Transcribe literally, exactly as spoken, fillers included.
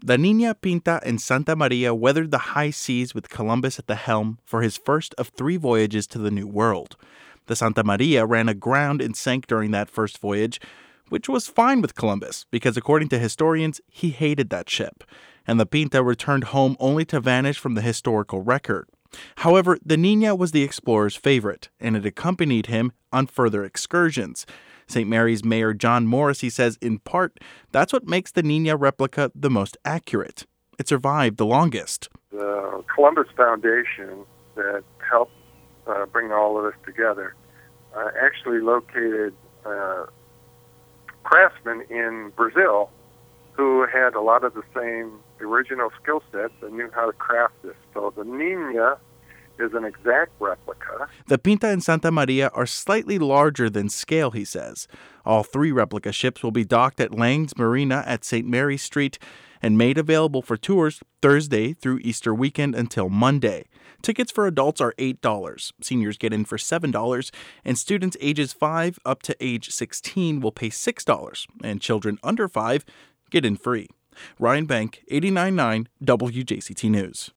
The Niña, Pinta, and Santa Maria weathered the high seas with Columbus at the helm for his first of three voyages to the New World. The Santa Maria ran aground and sank during that first voyage, which was fine with Columbus because, according to historians, he hated that ship. And the Pinta returned home only to vanish from the historical record. However, the Niña was the explorer's favorite, and it accompanied him on further excursions. Saint Mary's Mayor John Morrissey says, in part, that's what makes the Niña replica the most accurate. It survived the longest. The Columbus Foundation that helped uh, bring all of this together uh, actually located uh, craftsmen in Brazil who had a lot of the same original skill sets and knew how to craft this. So the Niña is an exact replica. The Pinta and Santa Maria are slightly larger than scale, he says. All three replica ships will be docked at Lang's Marina at Saint Mary Street and made available for tours Thursday through Easter weekend until Monday. Tickets for adults are eight dollars. Seniors get in for seven dollars, and students ages five up to age sixteen will pay six dollars, and children under five get in free. Ryan Bank, eighty-nine point nine W J C T News.